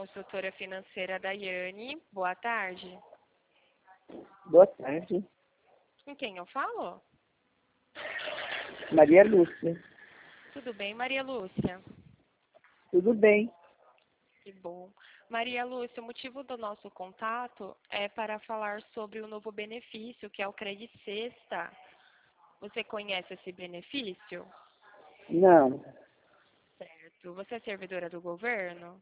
consultora financeira Daiane. Boa tarde. Boa tarde. Com quem eu falo? Maria Lúcia. Tudo bem, Maria Lúcia? Tudo bem? Que bom. Maria Lúcia, o motivo do nosso contato é para falar sobre o novo benefício, que é o Credit Sexta. Você conhece esse benefício? Não. Certo. Você é servidora do governo?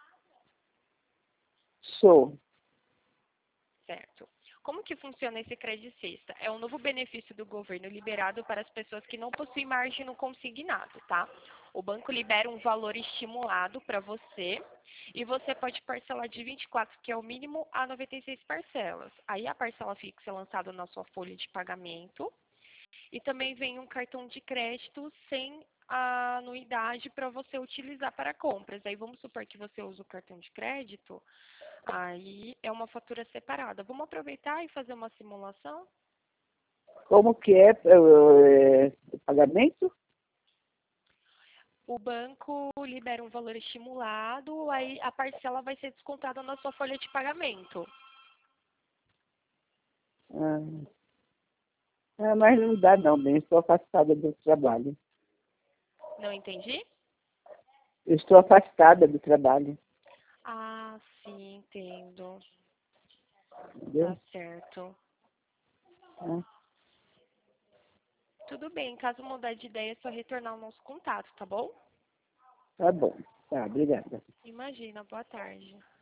Sou. Certo. Como que funciona esse Credit Sexta? É um novo benefício do governo liberado para as pessoas que não possuem margem no consignado, tá? O banco libera um valor estimulado para você e você pode parcelar de 24, que é o mínimo, a 96 parcelas. Aí a parcela fixa é lançada na sua folha de pagamento e também vem um cartão de crédito sem a anuidade para você utilizar para compras. Aí vamos supor que você usa o cartão de crédito. Aí é uma fatura separada. Vamos aproveitar e fazer uma simulação? Como que é, o pagamento? O banco libera um valor estimulado, aí a parcela vai ser descontada na sua folha de pagamento. Ah, mas não dá não, bem. Estou afastada do trabalho. Não entendi? Eu estou afastada do trabalho. Ah, sim, entendo. Tá Entendeu? certo. Ah, Tudo bem, caso mudar de ideia, é só retornar o nosso contato, tá bom? tá bom. Tá, obrigada. Imagina, boa tarde.